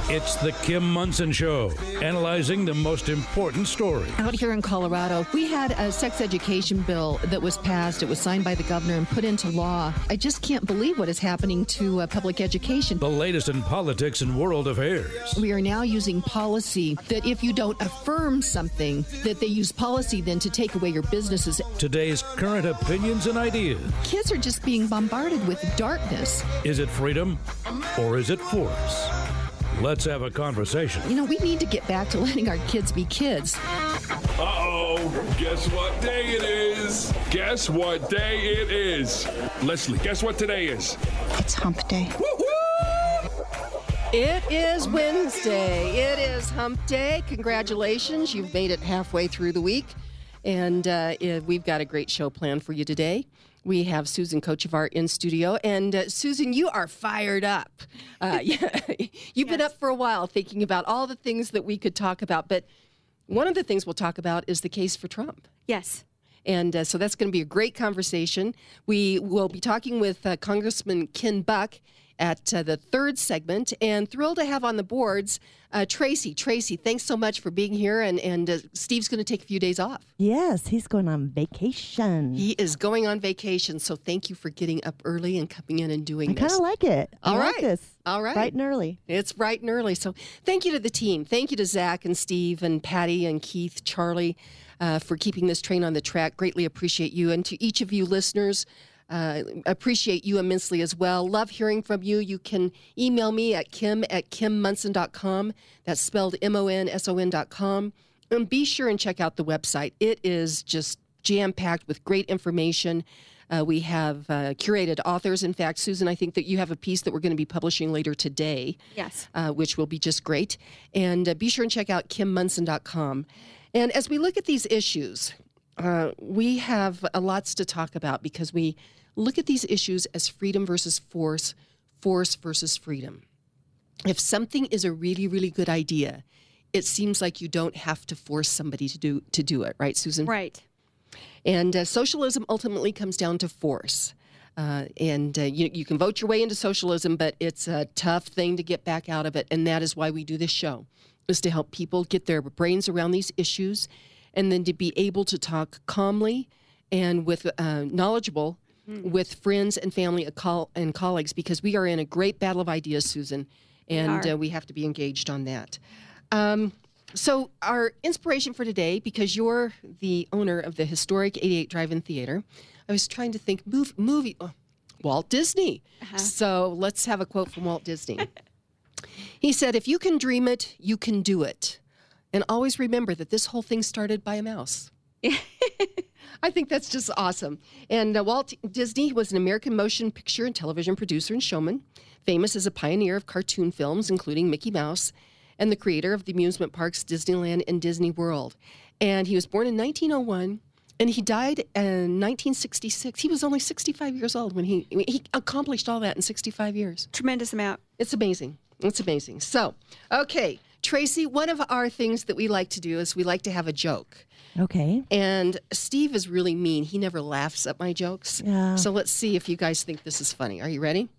It's the Kim Monson Show, analyzing the most important stories. Out here in Colorado, we had a sex education bill that was passed. It was signed by the governor and put into law. I just can't believe what is happening to public education. The latest in politics and world affairs. We are now using policy that if you don't affirm something, that they use policy then to take away your businesses. Today's current opinions and ideas. Kids are just being bombarded with darkness. Is it freedom or is it force? Let's have a conversation. You know, we need to get back to letting our kids be kids. Uh-oh, guess what day it is? Guess what day it is? Leslie, guess what today is? It's hump day. Woo-hoo! It is Wednesday. It is hump day. Congratulations. You've made it halfway through the week. And we've got a great show planned for you today. We have Susan Kochevar in studio. And Susan, you are fired up. You've been up for a while thinking about all the things that we could talk about. But one of the things we'll talk about is the case for Trump. Yes. And so that's going to be a great conversation. We will be talking with Congressman Ken Buck at the third segment, and thrilled to have on the boards Tracy. Tracy, thanks so much for being here, and Steve's going to take a few days off. Yes, he's going on vacation. He is going on vacation, so thank you for getting up early and coming in and doing this. I kind of like it. I like this. All right. Bright and early. It's bright and early. So thank you to the team. Thank you to Zach and Steve and Patty and Keith, Charlie, for keeping this train on the track. Greatly appreciate you. And to each of you listeners, appreciate you immensely as well. Love hearing from you. You can email me at kim@kimmonson.com. That's spelled MONSON.com. And be sure and check out the website. It is just jam-packed with great information. We have curated authors. In fact, Susan, I think that you have a piece that we're going to be publishing later today. Yes. Which will be just great. And be sure and check out kimmonson.com. And as we look at these issues, we have lots to talk about because we look at these issues as freedom versus force, force versus freedom. If something is a really, really good idea, it seems like you don't have to force somebody to do it, right, Susan? Right. And socialism ultimately comes down to force. You can vote your way into socialism, but it's a tough thing to get back out of it. And that is why we do this show, is to help people get their brains around these issues and then to be able to talk calmly and with knowledgeable with friends and family and colleagues, because we are in a great battle of ideas, Susan, and we have to be engaged on that. So our inspiration for today, because you're the owner of the historic 88 Drive-In Theater, I was trying to think movie, Walt Disney. Uh-huh. So let's have a quote from Walt Disney. He said, "If you can dream it, you can do it. And always remember that this whole thing started by a mouse." I think that's just awesome. And Walt Disney was an American motion picture and television producer and showman, famous as a pioneer of cartoon films, including Mickey Mouse, and the creator of the amusement parks Disneyland and Disney World. And he was born in 1901, and he died in 1966. He was only 65 years old when he accomplished all that in 65 years. Tremendous amount. It's amazing. It's amazing. So, okay, Tracy, one of our things that we like to do is we like to have a joke. Okay. And Steve is really mean. He never laughs at my jokes. Yeah. So let's see if you guys think this is funny. Are you ready?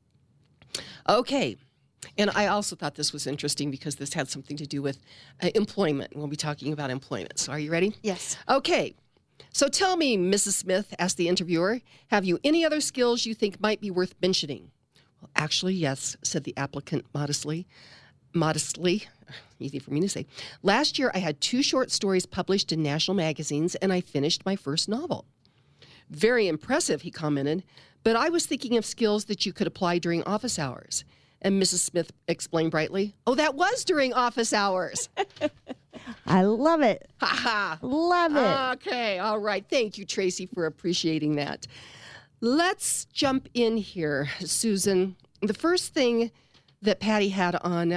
Okay. And I also thought this was interesting because this had something to do with employment. We'll be talking about employment. So are you ready? Yes. Okay. So tell me, Mrs. Smith, asked the interviewer, have you any other skills you think might be worth mentioning? Well, actually, yes, said the applicant modestly, easy for me to say. Last year, I had 2 short stories published in national magazines, and I finished my first novel. Very impressive, he commented, but I was thinking of skills that you could apply during office hours. And Mrs. Smith explained brightly, oh, that was during office hours. I love it. Ha ha. Love it. Okay, all right. Thank you, Tracy, for appreciating that. Let's jump in here, Susan. The first thing that Patty had on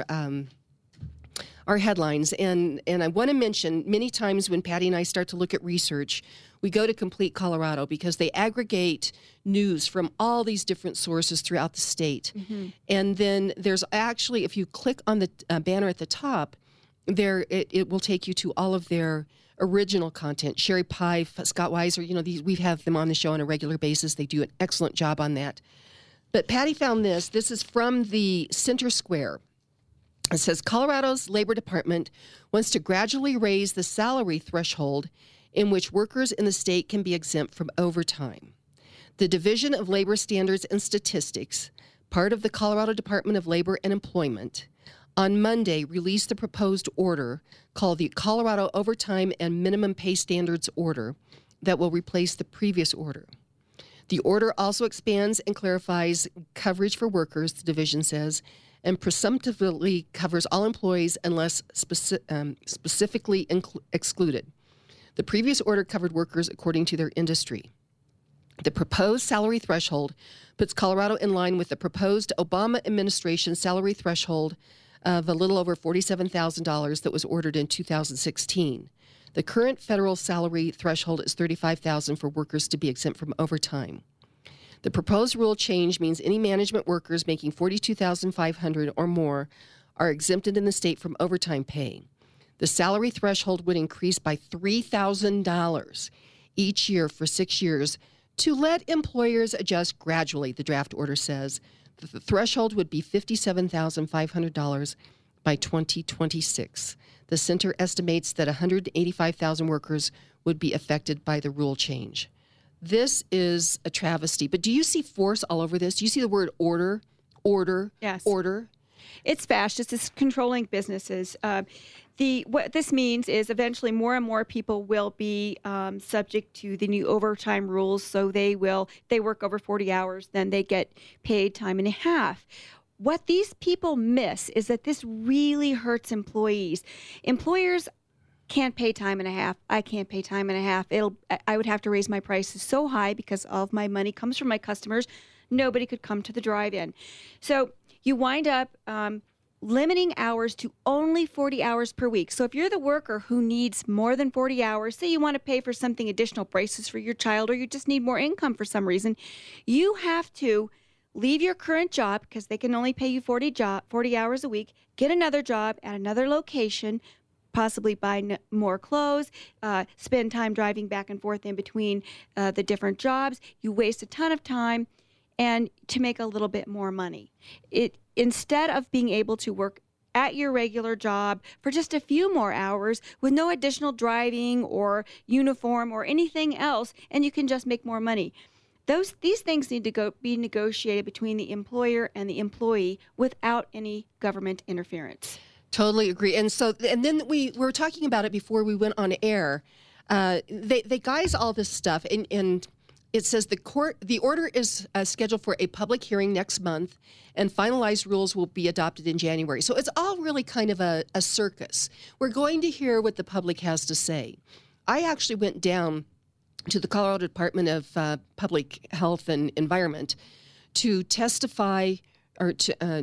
our headlines, and I want to mention many times when Patty and I start to look at research, we go to Complete Colorado because they aggregate news from all these different sources throughout the state. Mm-hmm. And then there's actually, if you click on the banner at the top, there it will take you to all of their original content. Sherry Pie, Scott Weiser, we have them on the show on a regular basis. They do an excellent job on that. But Patty found this. This is from the Center Square. It says Colorado's Labor Department wants to gradually raise the salary threshold in which workers in the state can be exempt from overtime. The Division of Labor Standards and Statistics, part of the Colorado Department of Labor and Employment, on Monday released the proposed order called the Colorado Overtime and Minimum Pay Standards Order that will replace the previous order. The order also expands and clarifies coverage for workers, the division says, and presumptively covers all employees unless specifically excluded. The previous order covered workers according to their industry. The proposed salary threshold puts Colorado in line with the proposed Obama administration salary threshold of a little over $47,000 that was ordered in 2016. The current federal salary threshold is $35,000 for workers to be exempt from overtime. The proposed rule change means any management workers making $42,500 or more are exempted in the state from overtime pay. The salary threshold would increase by $3,000 each year for 6 years to let employers adjust gradually, the draft order says. The threshold would be $57,500 by 2026. The center estimates that 185,000 workers would be affected by the rule change. This is a travesty. But do you see force all over this? Do you see the word order? Yes. Order? It's fascist. It's controlling businesses. What this means is eventually more and more people will be subject to the new overtime rules. So they work over 40 hours, then they get paid time and a half. What these people miss is that this really hurts employees. Employers can't pay time and a half. I can't pay time and a half. I would have to raise my prices so high because all of my money comes from my customers. Nobody could come to the drive-in. So you wind up limiting hours to only 40 hours per week. So if you're the worker who needs more than 40 hours, say you want to pay for something additional, braces for your child, or you just need more income for some reason, you have to leave your current job because they can only pay you 40 hours a week, get another job at another location, possibly buy more clothes, spend time driving back and forth in between the different jobs. You waste a ton of time and to make a little bit more money. Instead of being able to work at your regular job for just a few more hours with no additional driving or uniform or anything else, and you can just make more money. These things need to be negotiated between the employer and the employee without any government interference. Totally agree. And then we were talking about it before we went on air. They guise all this stuff, and it says the order is scheduled for a public hearing next month, and finalized rules will be adopted in January. So it's all really kind of a circus. We're going to hear what the public has to say. I actually went down to the Colorado Department of Public Health and Environment to testify, or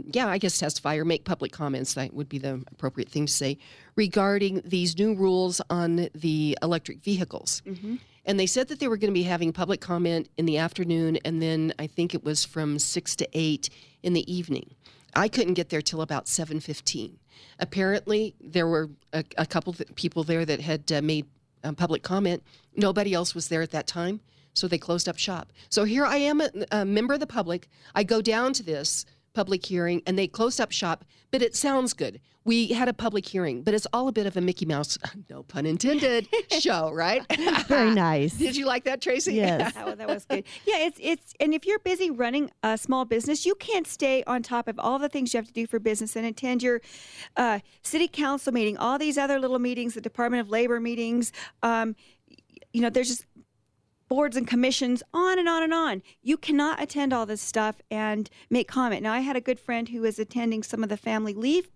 testify or make public comments, that would be the appropriate thing to say, regarding these new rules on the electric vehicles. Mm-hmm. And they said that they were going to be having public comment in the afternoon, and then I think it was from 6 to 8 in the evening. I couldn't get there till about 7:15. Apparently, there were a couple of people there that had made public comment. Nobody else was there at that time, so they closed up shop. So here I am, a member of the public. I go down to this public hearing, and they closed up shop, but it sounds good. We had a public hearing, but it's all a bit of a Mickey Mouse, no pun intended, show, right? Very nice. Did you like that, Tracy? Yes. That was good. Yeah, it's and if you're busy running a small business, you can't stay on top of all the things you have to do for business and attend your city council meeting, all these other little meetings, the Department of Labor meetings. There's just boards and commissions, on and on and on. You cannot attend all this stuff and make comment. Now, I had a good friend who was attending some of the Family Leave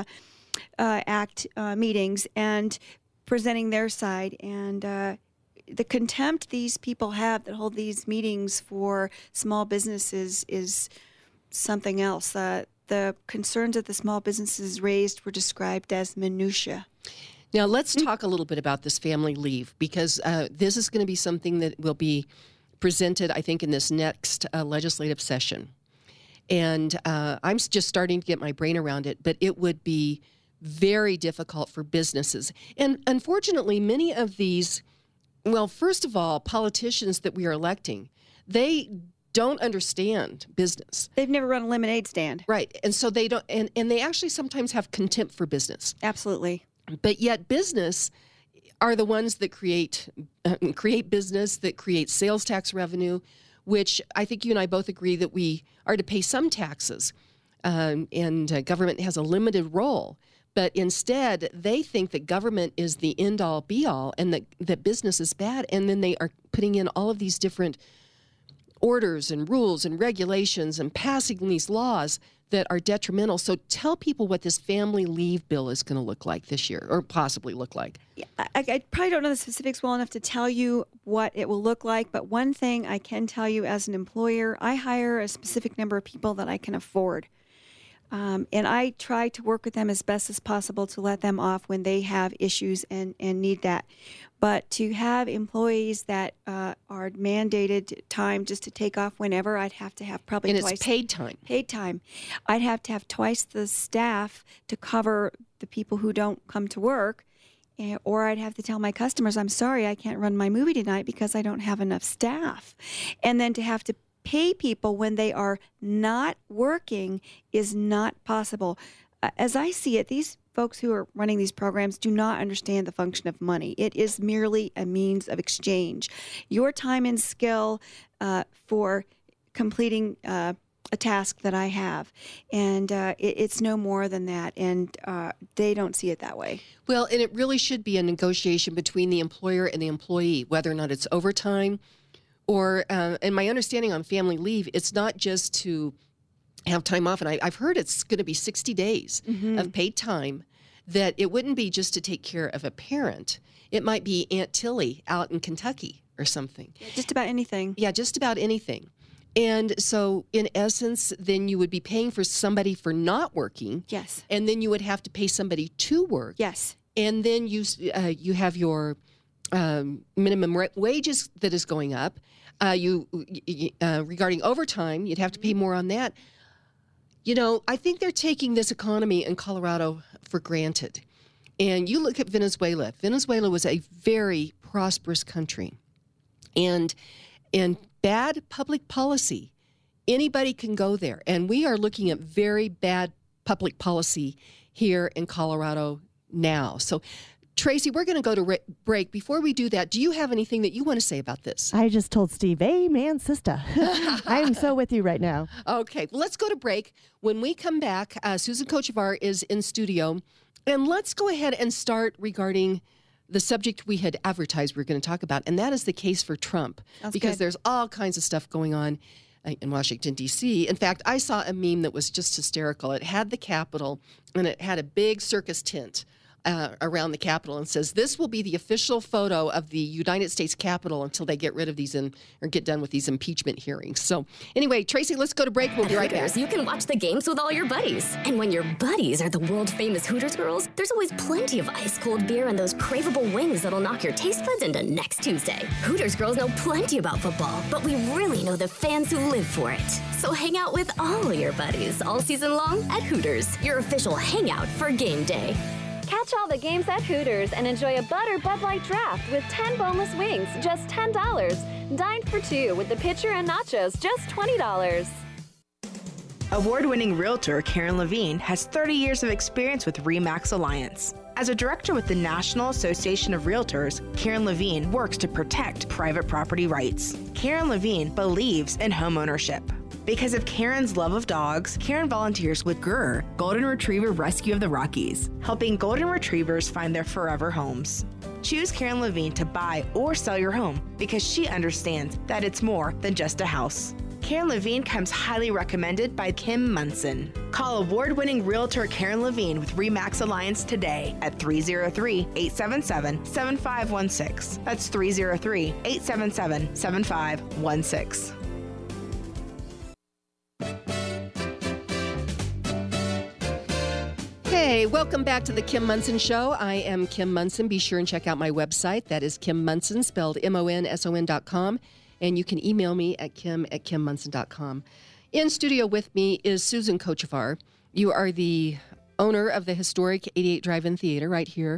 Act meetings and presenting their side. And the contempt these people have that hold these meetings for small businesses is something else. The concerns that the small businesses raised were described as minutia. Now, let's talk a little bit about this family leave, because this is going to be something that will be presented, I think, in this next legislative session. And I'm just starting to get my brain around it, but it would be very difficult for businesses. And unfortunately, many of these, well, first of all, politicians that we are electing, they don't understand business. They've never run a lemonade stand. Right. And so they don't, and they actually sometimes have contempt for business. Absolutely. But yet business are the ones that create business, that create sales tax revenue, which I think you and I both agree that we are to pay some taxes. And government has a limited role. But instead, they think that government is the end-all, be-all, and that business is bad. And then they are putting in all of these different orders and rules and regulations and passing these laws that are detrimental. So tell people what this family leave bill is going to look like this year, or possibly look like. Yeah, I probably don't know the specifics well enough to tell you what it will look like, but one thing I can tell you as an employer, I hire a specific number of people that I can afford. And I try to work with them as best as possible to let them off when they have issues and need that. But to have employees that are mandated time just to take off whenever, I'd have to have probably and twice. And it's paid time. Paid time. I'd have to have twice the staff to cover the people who don't come to work. Or I'd have to tell my customers, I'm sorry, I can't run my movie tonight because I don't have enough staff. And then to have to pay people when they are not working is not possible. As I see it, these folks who are running these programs do not understand the function of money. It is merely a means of exchange. Your time and skill for completing a task that I have, and it's no more than that, and they don't see it that way. Well, and it really should be a negotiation between the employer and the employee, whether or not it's overtime. Or, and my understanding on family leave, it's not just to have time off. And I've heard it's going to be 60 days of paid time, that it wouldn't be just to take care of a parent. It might be Aunt Tilly out in Kentucky or something. Just about anything. Yeah, just about anything. And so, in essence, then you would be paying for somebody for not working. Yes. And then you would have to pay somebody to work. Yes. And then you have your minimum wages that is going up. Regarding overtime, you'd have to pay more on that. You know, I think they're taking this economy in Colorado for granted. And you look at Venezuela. Venezuela was a very prosperous country. And bad public policy, anybody can go there. And we are looking at very bad public policy here in Colorado now. So, Tracy, we're going to go to break. Before we do that, do you have anything that you want to say about this? I just told Steve, amen, sister. I am so with you right now. Okay, well, let's go to break. When we come back, Susan Kochevar is in studio, and let's go ahead and start regarding the subject we had advertised we were going to talk about, and that is the case for Trump. Sounds because good. There's all kinds of stuff going on in Washington, D.C. In fact, I saw a meme that was just hysterical. It had the Capitol, and it had a big circus tent around the Capitol, and says this will be the official photo of the United States Capitol until they get rid of these or get done with these impeachment hearings. So anyway, Tracy, let's go to break. We'll be right back. You can watch the games with all your buddies. And when your buddies are the world-famous Hooters girls, there's always plenty of ice-cold beer and those craveable wings that'll knock your taste buds into next Tuesday. Hooters girls know plenty about football, but we really know the fans who live for it. So hang out with all your buddies all season long at Hooters, your official hangout for game day. Catch all the games at Hooters and enjoy a Butter Bud Light draft with 10 boneless wings, just $10. Dine for two with the pitcher and nachos, just $20. Award-winning realtor Karen Levine has 30 years of experience with RE/MAX Alliance. As a director with the National Association of Realtors, Karen Levine works to protect private property rights. Karen Levine believes in homeownership. Because of Karen's love of dogs, Karen volunteers with GRR, Golden Retriever Rescue of the Rockies, helping golden retrievers find their forever homes. Choose Karen Levine to buy or sell your home because she understands that it's more than just a house. Karen Levine comes highly recommended by Kim Munson. Call award-winning realtor Karen Levine with RE/MAX Alliance today at 303-877-7516. That's 303-877-7516. Hey, welcome back to the Kim Munson Show. I am Kim Munson. Be sure and check out my website. That is Kim Munson, spelled MONSON.com. And you can email me at kim@kimmunson.com. In studio with me is Susan Kochevar. You are the owner of the historic 88 Drive-In Theater right here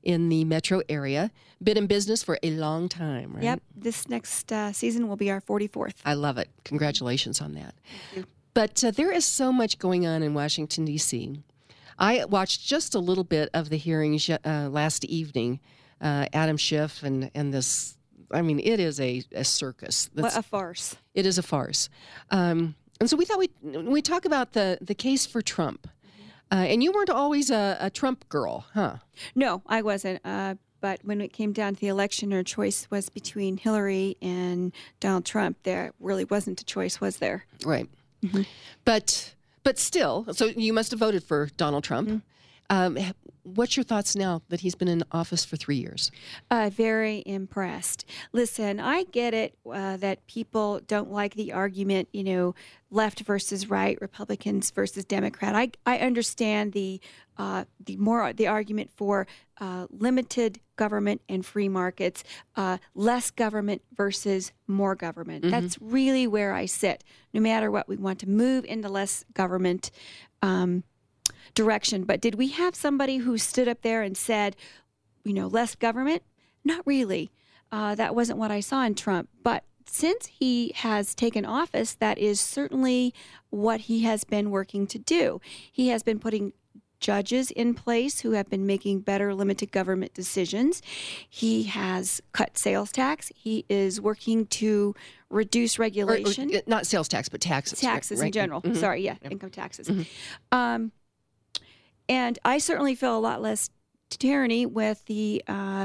in the metro area. Been in business for a long time, right? Yep. This next season will be our 44th. I love it. Congratulations on that. Thank you. But there is so much going on in Washington, D.C. I watched just a little bit of the hearings last evening. Adam Schiff and this, I mean, it is a circus. What a farce. It is a farce. And so we thought we talk about the case for Trump. And you weren't always a Trump girl, huh? No, I wasn't. But when it came down to the election, our choice was between Hillary and Donald Trump. There really wasn't a choice, was there? Right. Mm-hmm. But still, so you must have voted for Donald Trump. Mm-hmm. What's your thoughts now that he's been in office for 3 years? Very impressed. Listen, I get it that people don't like the argument, left versus right, Republicans versus Democrat. I understand the argument for limited government and free markets, less government versus more government. Mm-hmm. That's really where I sit. No matter what, we want to move into less government direction. But did we have somebody who stood up there and said, less government? Not really. That wasn't what I saw in Trump. But since he has taken office, that is certainly what he has been working to do. He has been putting judges in place who have been making better limited government decisions. He has cut sales tax. He is working to reduce regulation. Or not sales tax, but taxes. Taxes right? in general. Mm-hmm. Sorry, income taxes. Mm-hmm. And I certainly feel a lot less tyranny with the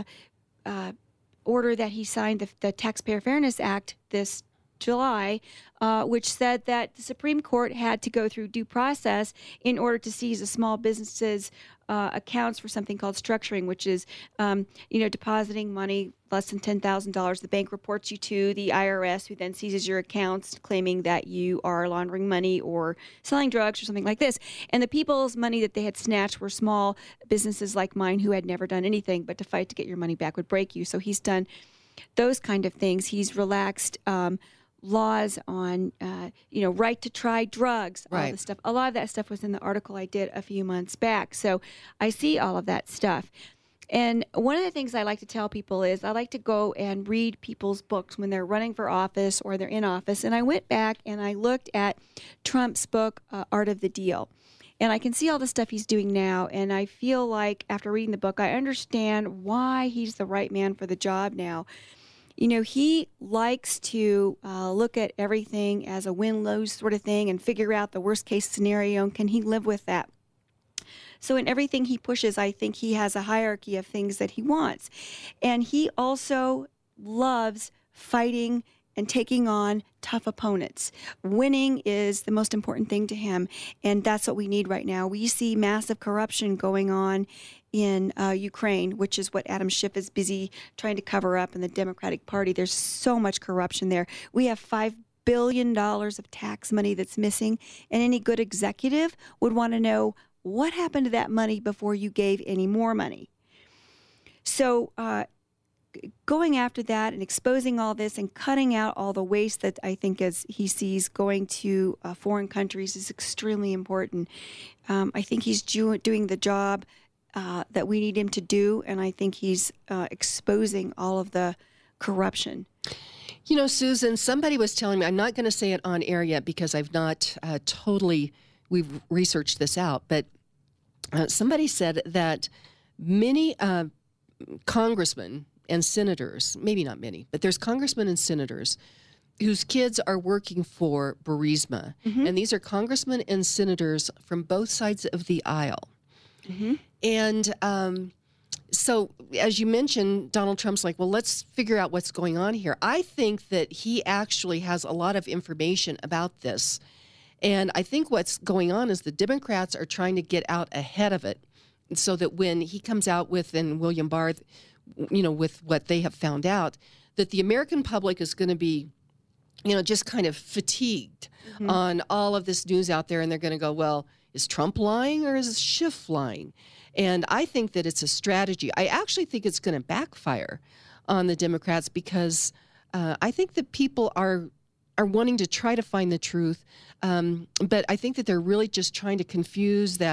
order that he signed, the Taxpayer Fairness Act this July, which said that the Supreme Court had to go through due process in order to seize a small business's accounts for something called structuring, which is, depositing money less than $10,000. The bank reports you to the IRS, who then seizes your accounts, claiming that you are laundering money or selling drugs or something like this. And the people's money that they had snatched were small businesses like mine who had never done anything, but to fight to get your money back would break you. So he's done those kind of things. He's relaxed laws on, right to try drugs, all this stuff. A lot of that stuff was in the article I did a few months back. So I see all of that stuff. And one of the things I like to tell people is I like to go and read people's books when they're running for office or they're in office. And I went back and I looked at Trump's book, Art of the Deal. And I can see all the stuff he's doing now. And I feel like after reading the book, I understand why he's the right man for the job now. He likes to look at everything as a win-lose sort of thing and figure out the worst-case scenario, and can he live with that? So in everything he pushes, I think he has a hierarchy of things that he wants. And he also loves fighting and taking on tough opponents. Winning is the most important thing to him, and that's what we need right now. We see massive corruption going on in Ukraine, which is what Adam Schiff is busy trying to cover up in the Democratic Party. There's so much corruption there. We have $5 billion of tax money that's missing, and any good executive would want to know what happened to that money before you gave any more money. So going after that and exposing all this and cutting out all the waste that I think as he sees going to foreign countries is extremely important. I think he's doing the job that we need him to do, and I think he's exposing all of the corruption. Susan, somebody was telling me, I'm not going to say it on air yet because I've not we've researched this out, but somebody said that many congressmen and senators, maybe not many, but there's congressmen and senators whose kids are working for Burisma. Mm-hmm. And these are congressmen and senators from both sides of the aisle. Mm-hmm. And so, as you mentioned, Donald Trump's like, well, let's figure out what's going on here. I think that he actually has a lot of information about this. And I think what's going on is the Democrats are trying to get out ahead of it so that when he comes out with, and William Barr, with what they have found out, that the American public is going to be, just kind of fatigued on all of this news out there. And they're going to go, well, is Trump lying or is Schiff lying? And I think that it's a strategy. I actually think it's going to backfire on the Democrats because I think that people are wanting to try to find the truth. But I think that they're really just trying to confuse that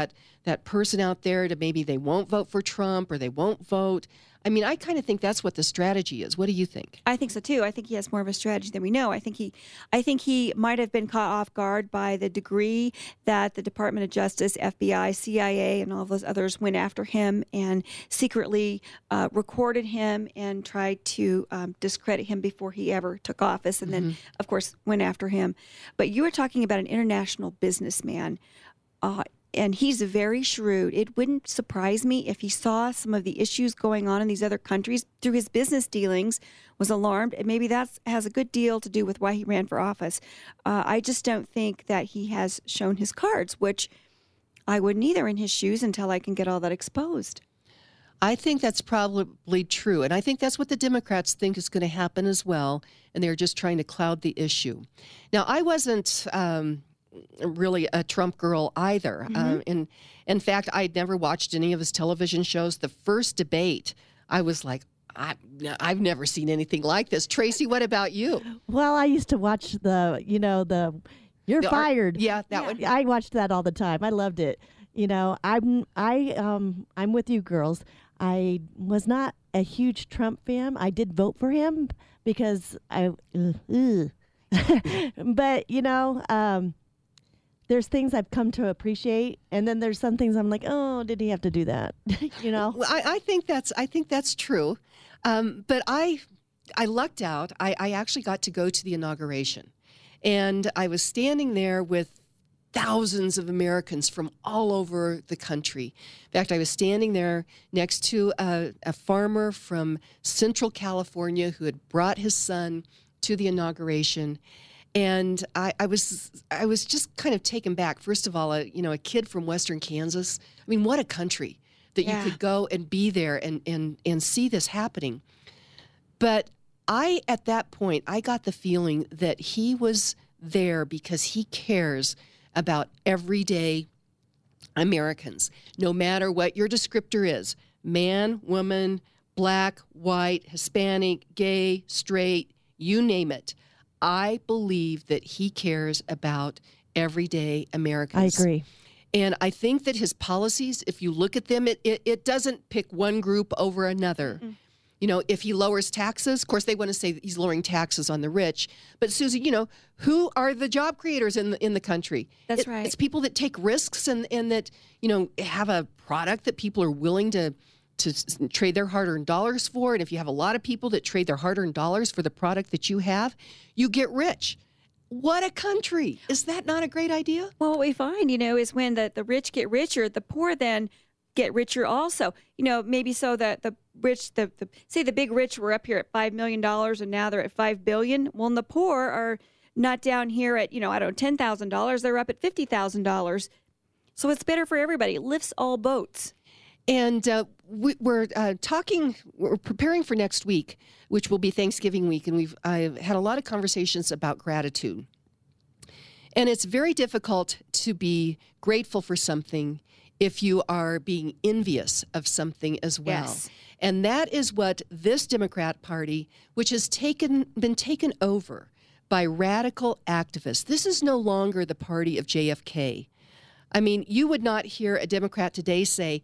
that person out there to maybe they won't vote for Trump or they won't vote. I mean, I kind of think that's what the strategy is. What do you think? I think so too. I think he has more of a strategy than we know. I think he might have been caught off guard by the degree that the Department of Justice, FBI, CIA, and all of those others went after him and secretly recorded him and tried to discredit him before he ever took office, and then, of course, went after him. But you were talking about an international businessman. And he's very shrewd. It wouldn't surprise me if he saw some of the issues going on in these other countries through his business dealings, was alarmed, and maybe that has a good deal to do with why he ran for office. I just don't think that he has shown his cards, which I wouldn't either in his shoes until I can get all that exposed. I think that's probably true, and I think that's what the Democrats think is going to happen as well, and they're just trying to cloud the issue. Now, I wasn't really a Trump girl either. In fact, I'd never watched any of his television shows. The first debate, I was like, I've never seen anything like this. Tracy, what about you? Well, I used to watch the You're Fired. That one. I watched that all the time. I loved it. I'm with you girls. I was not a huge Trump fan. I did vote for him because but there's things I've come to appreciate, and then there's some things I'm like, oh, did he have to do that? Well, I think that's true, but I lucked out. I actually got to go to the inauguration, and I was standing there with thousands of Americans from all over the country. In fact, I was standing there next to a farmer from Central California who had brought his son to the inauguration. And I was just kind of taken back. First of all, a kid from Western Kansas. I mean, what a country that you could go and be there and see this happening. But at that point, I got the feeling that he was there because he cares about everyday Americans, no matter what your descriptor is, man, woman, black, white, Hispanic, gay, straight, you name it. I believe that he cares about everyday Americans. I agree. And I think that his policies, if you look at them, it doesn't pick one group over another. If he lowers taxes, of course, they want to say that he's lowering taxes on the rich. But Susie, who are the job creators in the country? That's right. It's people that take risks and that, have a product that people are willing to trade their hard-earned dollars for. And if you have a lot of people that trade their hard-earned dollars for the product that you have, you get rich. What a country. Is that not a great idea? Well, what we find, is when the rich get richer, the poor then get richer also. Maybe so that the rich, say the big rich were up here at $5 million and now they're at $5 billion. Well, and the poor are not down here at, $10,000. They're up at $50,000. So it's better for everybody. It lifts all boats. And we're preparing for next week, which will be Thanksgiving week, and I've had a lot of conversations about gratitude. And it's very difficult to be grateful for something if you are being envious of something as well. Yes. And that is what this Democrat Party, which has been taken over by radical activists. This is no longer the party of JFK. I mean, you would not hear a Democrat today say,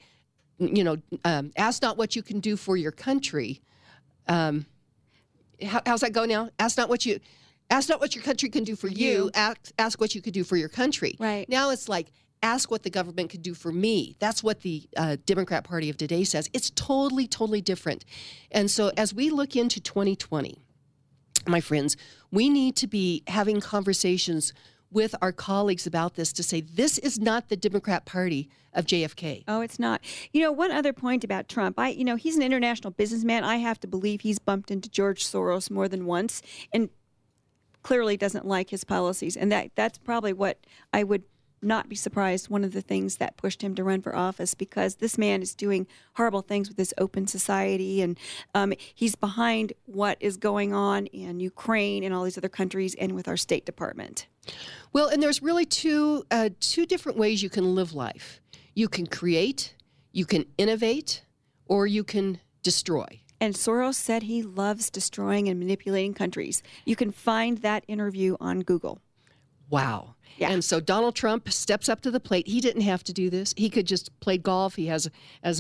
ask not what you can do for your country. How's that go now? Ask not what your country can do for you. Ask what you could do for your country. Right. Now it's like, ask what the government could do for me. That's what the Democrat Party of today says. It's totally, totally different. And so as we look into 2020, my friends, we need to be having conversations with our colleagues about this to say this is not the Democrat Party of JFK. Oh, it's not. One other point about Trump, he's an international businessman. I have to believe he's bumped into George Soros more than once and clearly doesn't like his policies. And that's probably what I would not be surprised, one of the things that pushed him to run for office, because this man is doing horrible things with this open society, and he's behind what is going on in Ukraine and all these other countries and with our State Department. Well, and there's really two different ways you can live life. You can create, you can innovate, or you can destroy. And Soros said he loves destroying and manipulating countries. You can find that interview on Google. Wow. Yeah. And so Donald Trump steps up to the plate. He didn't have to do this. He could just play golf. He has, as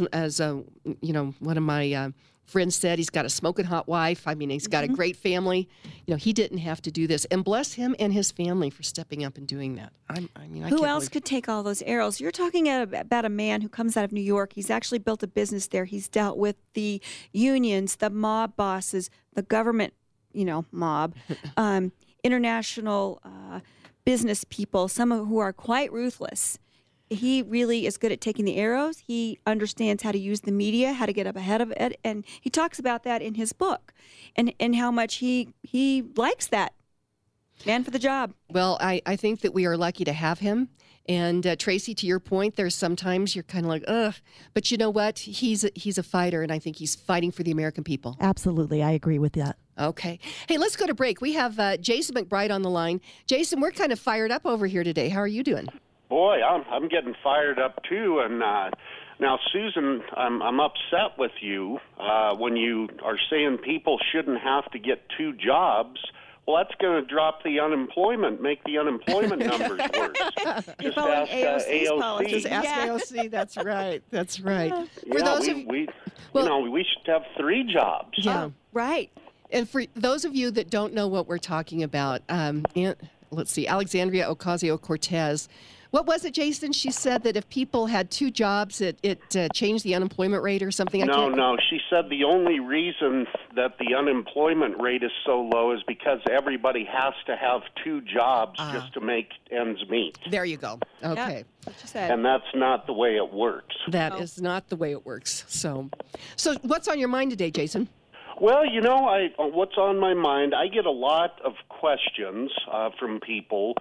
one of my friends said, he's got a smoking hot wife. I mean, he's got a great family. He didn't have to do this. And bless him and his family for stepping up and doing that. Who else could take all those arrows? You're talking about a man who comes out of New York. He's actually built a business there. He's dealt with the unions, the mob bosses, the government, mob, international business people, some who are quite ruthless. He really is good at taking the arrows. He understands how to use the media, how to get up ahead of it, and he talks about that in his book, and how much he likes that man for the job. Well, I think that we are lucky to have him. And Tracy, to your point, there's sometimes you're kind of like, ugh. But you know what? He's a fighter, and I think he's fighting for the American people. Absolutely. I agree with that. Okay. Hey, let's go to break. We have Jason McBride on the line. Jason, we're kind of fired up over here today. How are you doing? Boy, I'm getting fired up too. And now, Susan, I'm upset with you when you are saying people shouldn't have to get 2 jobs. Well, that's going to drop the unemployment, make the unemployment numbers worse. Just ask AOC. Just ask AOC. That's right. That's right. For those of we should have 3 jobs. Yeah, right. And for those of you that don't know what we're talking about, let's see, Alexandria Ocasio-Cortez. What was it, Jason? She said that if people had 2 jobs, it changed the unemployment rate or something? No. She said the only reason that the unemployment rate is so low is because everybody has to have 2 jobs just to make ends meet. There you go. Okay. That's what she said. And that's not the way it works. That is not the way it works. So what's on your mind today, Jason? Well, what's on my mind, I get a lot of questions from people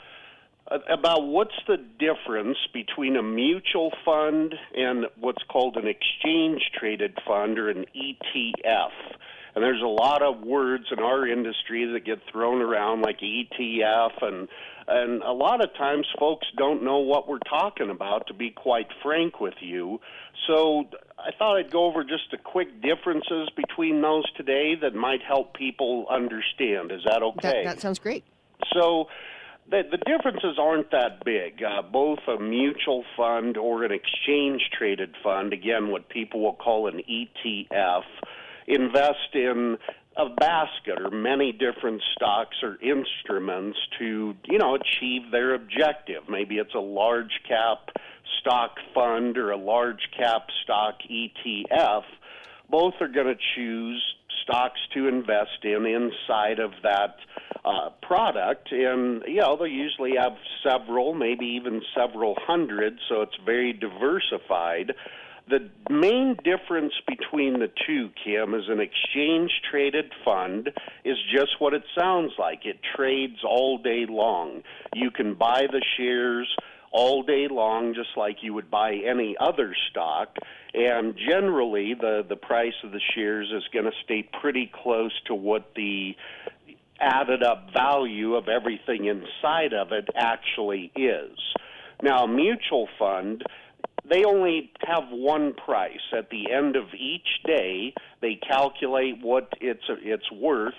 about what's the difference between a mutual fund and what's called an exchange-traded fund or an ETF. And there's a lot of words in our industry that get thrown around like ETF, and a lot of times folks don't know what we're talking about, to be quite frank with you. So I thought I'd go over just the quick differences between those today that might help people understand. Is that okay? That sounds great. So the differences aren't that big. Both a mutual fund or an exchange-traded fund, again, what people will call an ETF, invest in a basket or many different stocks or instruments to, achieve their objective. Maybe it's a large cap stock fund or a large cap stock ETF. Both are going to choose stocks to invest in inside of that product, and they'll usually have several, maybe even several hundred, so it's very diversified. The main difference between the two, Kim, is an exchange-traded fund is just what it sounds like. It trades all day long. You can buy the shares all day long, just like you would buy any other stock, and generally the price of the shares is going to stay pretty close to what the added up value of everything inside of it actually is. Now, a mutual fund, they only have one price. At the end of each day, they calculate what it's worth,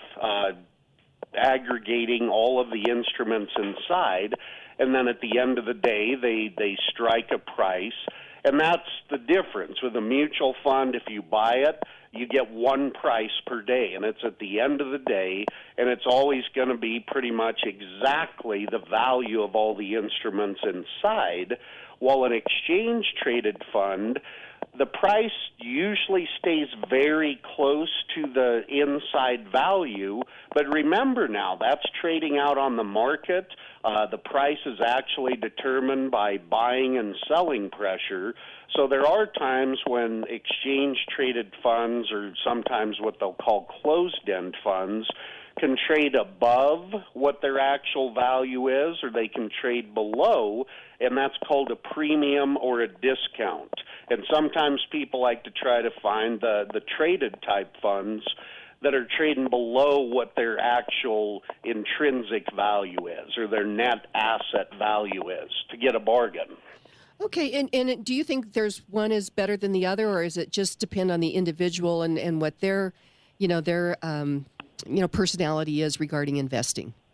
aggregating all of the instruments inside, and then at the end of the day, they strike a price. And that's the difference. With a mutual fund, if you buy it, you get one price per day, and it's at the end of the day, and it's always going to be pretty much exactly the value of all the instruments inside, while an exchange-traded fund, the price usually stays very close to the inside value, but remember now, that's trading out on the market. The price is actually determined by buying and selling pressure. So there are times when exchange-traded funds, or sometimes what they'll call closed-end funds, can trade above what their actual value is, or they can trade below, and that's called a premium or a discount. And sometimes people like to try to find the traded type funds that are trading below what their actual intrinsic value is, or their net asset value is, to get a bargain. Okay, and do you think there's one is better than the other, or is it just depend on the individual and what their personality is regarding investing?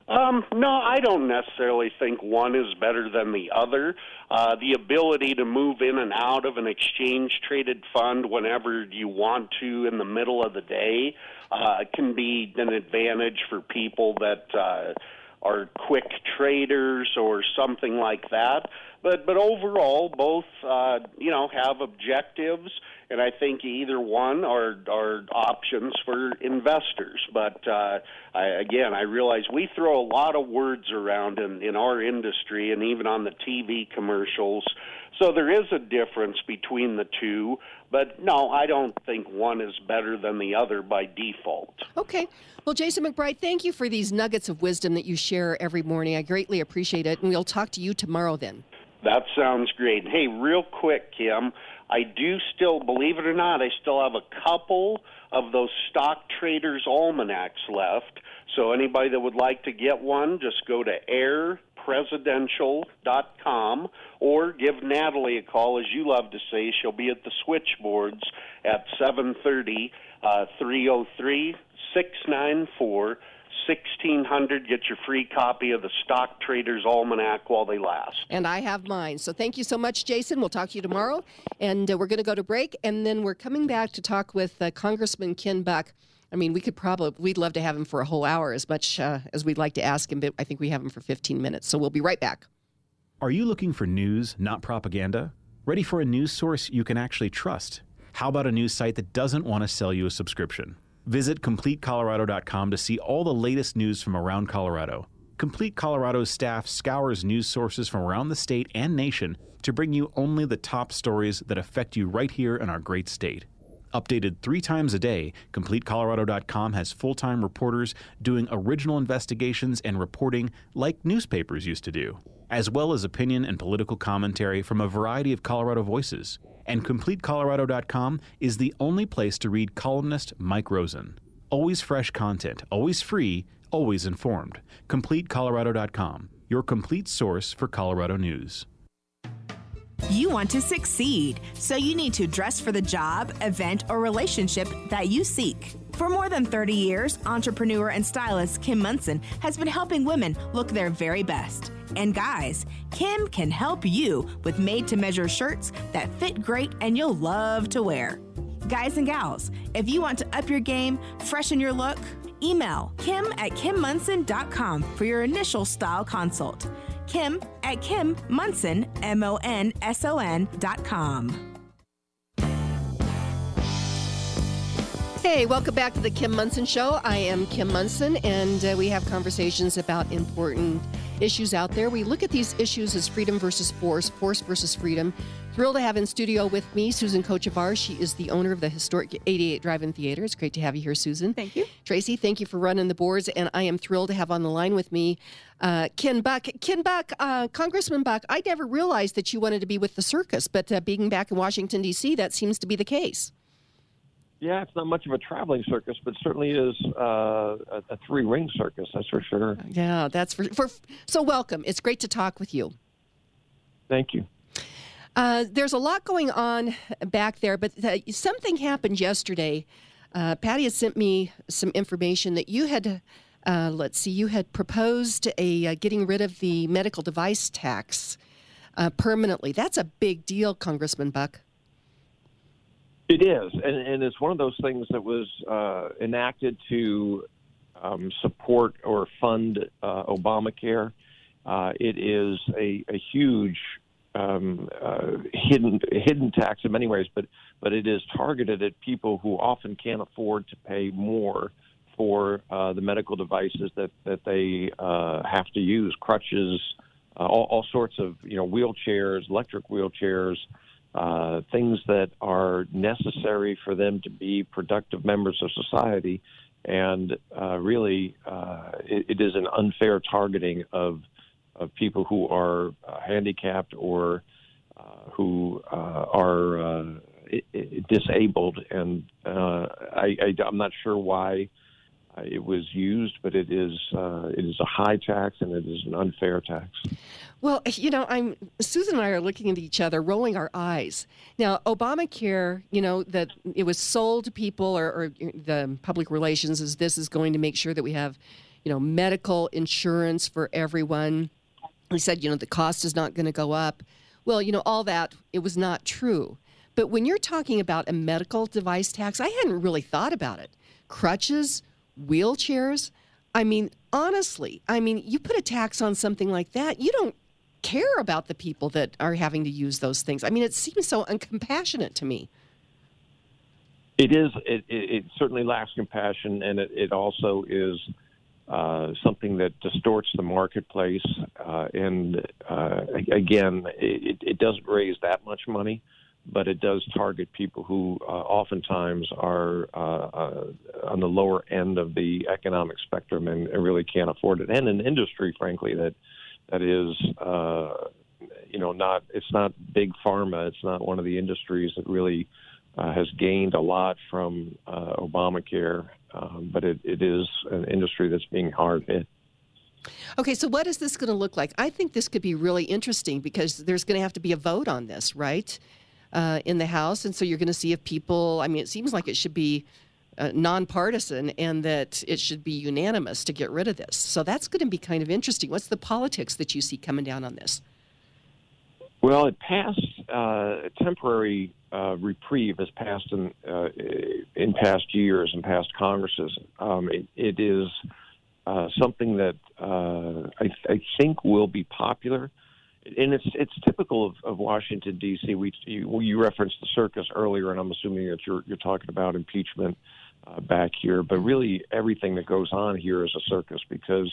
No, I don't necessarily think one is better than the other. The ability to move in and out of an exchange-traded fund whenever you want to in the middle of the day can be an advantage for people that are quick traders or something like that. But overall, both have objectives, and I think either one are options for investors. But I realize we throw a lot of words around in our industry and even on the TV commercials. So there is a difference between the two. But no, I don't think one is better than the other by default. Okay. Well, Jason McBride, thank you for these nuggets of wisdom that you share every morning. I greatly appreciate it. And we'll talk to you tomorrow then. That sounds great. Hey, real quick, Kim, I do still, believe it or not, I still have a couple of those Stock Traders Almanacs left. So anybody that would like to get one, just go to airpresidential.com or give Natalie a call. As you love to say, she'll be at the switchboards at 7:30, 303-694-1600. Get your free copy of the Stock Traders Almanac while they last. And I have mine. So thank you so much, Jason. We'll talk to you tomorrow. And we're going to go to break. And then we're coming back to talk with Congressman Ken Buck. I mean, we'd love to have him for a whole hour as much as we'd like to ask him. But I think we have him for 15 minutes. So we'll be right back. Are you looking for news, not propaganda? Ready for a news source you can actually trust? How about a news site that doesn't want to sell you a subscription? Visit CompleteColorado.com to see all the latest news from around Colorado. Complete Colorado's staff scours news sources from around the state and nation to bring you only the top stories that affect you right here in our great state. Updated 3 times a day, CompleteColorado.com has full-time reporters doing original investigations and reporting like newspapers used to do, as well as opinion and political commentary from a variety of Colorado voices. And CompleteColorado.com is the only place to read columnist Mike Rosen. Always fresh content, always free, always informed. CompleteColorado.com, your complete source for Colorado news. You want to succeed, so you need to dress for the job, event, or relationship that you seek. For more than 30 years, entrepreneur and stylist Kim Munson has been helping women look their very best. And guys, Kim can help you with made-to-measure shirts that fit great and you'll love to wear. Guys and gals, if you want to up your game, freshen your look, email kim@kimmunson.com for your initial style consult. Kim@KimMunson, MONSON.com. Hey, welcome back to the Kim Munson Show. I am Kim Munson, and we have conversations about important issues out there. We look at these issues as freedom versus force, force versus freedom. Thrilled to have in studio with me Susan Kochevar. She is the owner of the historic 88 Drive-In Theater. It's great to have you here, Susan. Thank you. Tracy, thank you for running the boards, and I am thrilled to have on the line with me Ken Buck. Ken Buck, Congressman Buck, I never realized that you wanted to be with the circus, but being back in Washington, D.C., that seems to be the case. Yeah, it's not much of a traveling circus, but certainly is a 3-ring circus, that's for sure. Yeah, that's for so welcome. It's great to talk with you. Thank you. There's a lot going on back there, but something happened yesterday. Patty has sent me some information that you had, you had proposed getting rid of the medical device tax permanently. That's a big deal, Congressman Buck. It is, and it's one of those things that was enacted to support or fund Obamacare. It is a huge hidden tax in many ways, but it is targeted at people who often can't afford to pay more for the medical devices that they have to use, crutches, all sorts of wheelchairs, electric wheelchairs. Things that are necessary for them to be productive members of society, and really it is an unfair targeting of people who are handicapped or who are disabled, and I'm not sure why it was used, but it is a high tax and it is an unfair tax. Well, Susan and I are looking at each other, rolling our eyes. Now, Obamacare, that it was sold to people, or the public relations is this is going to make sure that we have, medical insurance for everyone. He said, the cost is not going to go up. Well, all that, it was not true. But when you're talking about a medical device tax, I hadn't really thought about it. Crutches, wheelchairs. I mean, honestly, you put a tax on something like that, you don't care about the people that are having to use those things. I mean, it seems so uncompassionate to me. It is. It certainly lacks compassion, and it also is something that distorts the marketplace. Again, it doesn't raise that much money, but it does target people who oftentimes are on the lower end of the economic spectrum and really can't afford it. And an industry, frankly, that is, it's not big pharma. It's not one of the industries that really has gained a lot from Obamacare, but it is an industry that's being hard hit. Okay, so what is this going to look like? I think this could be really interesting because there's going to have to be a vote on this, right, in the House. And so you're going to see if people, it seems like it should be nonpartisan and that it should be unanimous to get rid of this. So that's going to be kind of interesting. What's the politics that you see coming down on this? Well, it passed a temporary reprieve has passed in past years and past Congresses. It is something that I think will be popular, and it's typical of Washington D.C. You referenced the circus earlier, and I'm assuming that you're talking about impeachment back here. But really, everything that goes on here is a circus because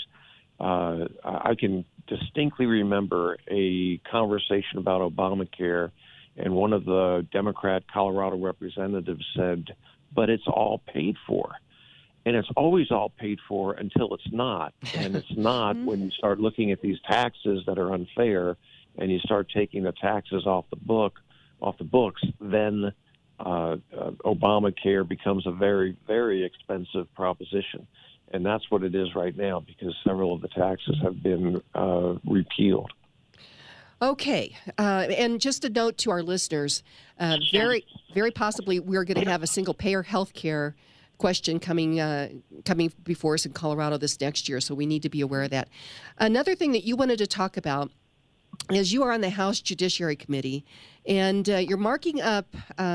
I can distinctly remember a conversation about Obamacare, and one of the Democrat Colorado representatives said, "But it's all paid for." And it's always all paid for until it's not. And it's not when you start looking at these taxes that are unfair and you start taking the taxes off the books, then Obamacare becomes a very, very expensive proposition. And that's what it is right now because several of the taxes have been repealed. Okay. And just a note to our listeners, very, very possibly we're going to have a single-payer health care question coming before us in Colorado this next year, so we need to be aware of that. Another thing that you wanted to talk about is you are on the House Judiciary Committee, and you're marking up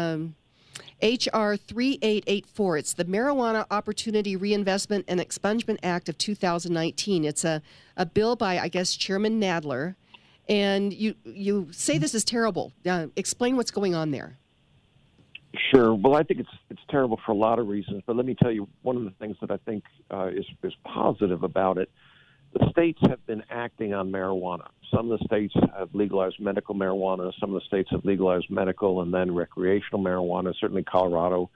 H.R. 3884. It's the Marijuana Opportunity Reinvestment and Expungement Act of 2019. It's a bill by, I guess, Chairman Nadler, and you say this is terrible. Explain what's going on there. Sure. Well, I think it's terrible for a lot of reasons, but let me tell you one of the things that I think is positive about it. The states have been acting on marijuana. Some of the states have legalized medical marijuana. Some of the states have legalized medical and then recreational marijuana. Certainly Colorado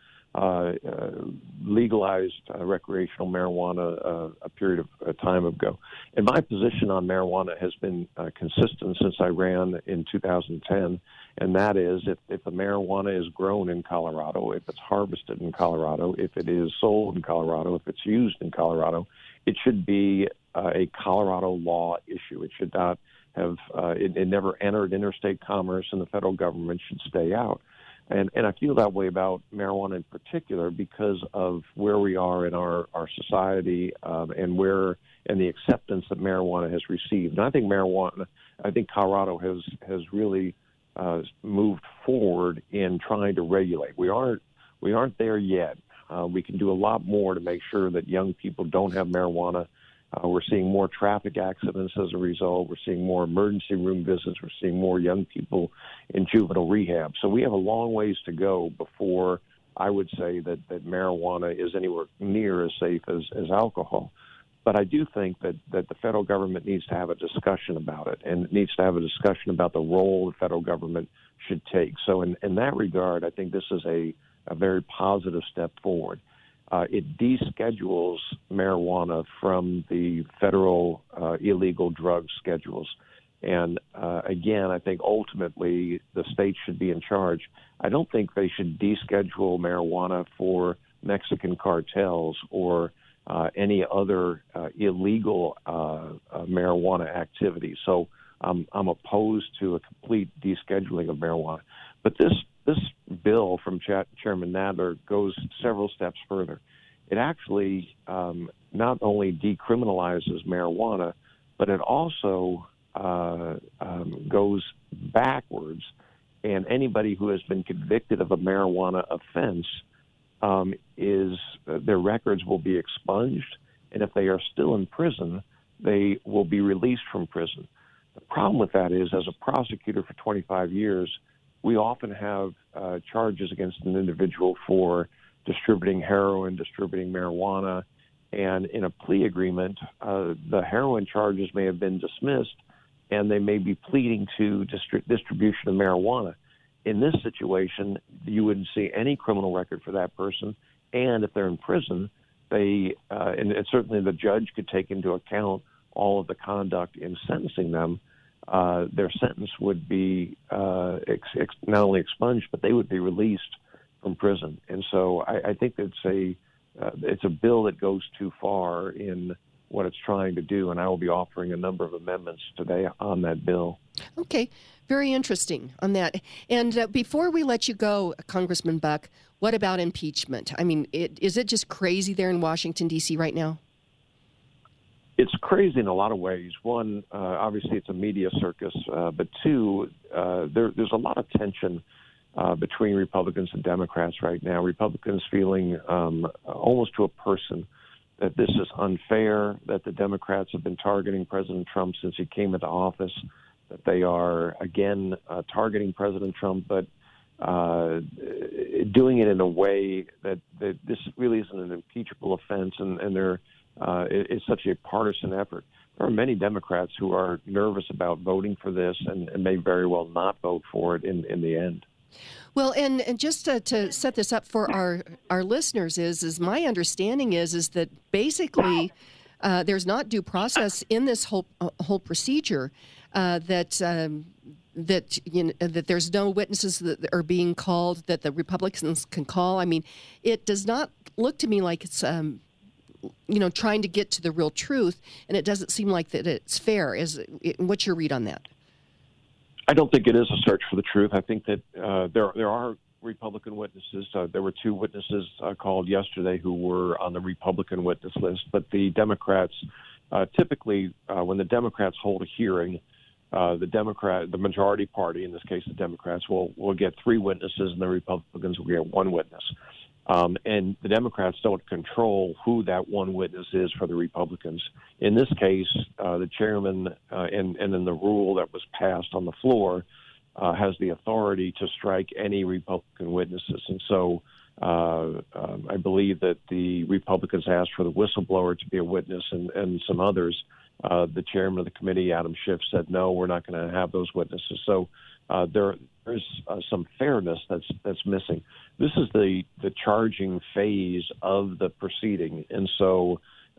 legalized recreational marijuana a period of time ago. And my position on marijuana has been consistent since I ran in 2010, and that is if the marijuana is grown in Colorado, if it's harvested in Colorado, if it is sold in Colorado, if it's used in Colorado, it should be a Colorado law issue. It should not have it never entered interstate commerce, and the federal government should stay out. And I feel that way about marijuana in particular because of where we are in our society and the acceptance that marijuana has received. And I think Colorado has really moved forward in trying to regulate. We aren't there yet. We can do a lot more to make sure that young people don't have marijuana. We're seeing more traffic accidents as a result. We're seeing more emergency room visits. We're seeing more young people in juvenile rehab. So we have a long ways to go before I would say that marijuana is anywhere near as safe as alcohol. But I do think that the federal government needs to have a discussion about it, and it needs to have a discussion about the role the federal government should take. So in that regard, I think this is a very positive step forward. It deschedules marijuana from the federal illegal drug schedules. And again, I think ultimately the state should be in charge. I don't think they should deschedule marijuana for Mexican cartels or any other illegal marijuana activity. So I'm opposed to a complete descheduling of marijuana. But this bill from Chairman Nadler goes several steps further. It actually not only decriminalizes marijuana, but it also goes backwards. And anybody who has been convicted of a marijuana offense their records will be expunged, and if they are still in prison, they will be released from prison. The problem with that is, as a prosecutor for 25 years, we often have charges against an individual for distributing heroin, distributing marijuana, and in a plea agreement, the heroin charges may have been dismissed, and they may be pleading to distribution of marijuana. In this situation, you wouldn't see any criminal record for that person, and if they're in prison, and certainly the judge could take into account all of the conduct in sentencing them. Their sentence would be not only expunged, but they would be released from prison. And so I think it's a bill that goes too far in what it's trying to do, and I will be offering a number of amendments today on that bill. Okay, very interesting on that. And before we let you go, Congressman Buck, what about impeachment? I mean, is it just crazy there in Washington, D.C. right now? It's crazy in a lot of ways. One, obviously it's a media circus, but two, there's a lot of tension between Republicans and Democrats right now. Republicans feeling almost to a person that this is unfair, that the Democrats have been targeting President Trump since he came into office, that they are, again, targeting President Trump, but doing it in a way that this really isn't an impeachable offense, and it's such a partisan effort. There are many Democrats who are nervous about voting for this and may very well not vote for it in the end. Well, and just to set this up for our listeners is my understanding is that basically there's not due process in this whole procedure, that there's no witnesses that are being called that the Republicans can call. I mean, it does not look to me like it's trying to get to the real truth, and it doesn't seem like that it's fair. What's your read on that? I don't think it is a search for the truth. I think that there are Republican witnesses. There were two witnesses called yesterday who were on the Republican witness list. But the Democrats, typically, when the Democrats hold a hearing, the majority party, in this case the Democrats, will get three witnesses, and the Republicans will get one witness. And the Democrats don't control who that one witness is for the Republicans. In this case, the chairman and in the rule that was passed on the floor has the authority to strike any Republican witnesses. And so I believe that the Republicans asked for the whistleblower to be a witness and some others. The chairman of the committee, Adam Schiff, said, no, we're not going to have those witnesses. So there's some fairness that's missing. This is the charging phase of the proceeding, and so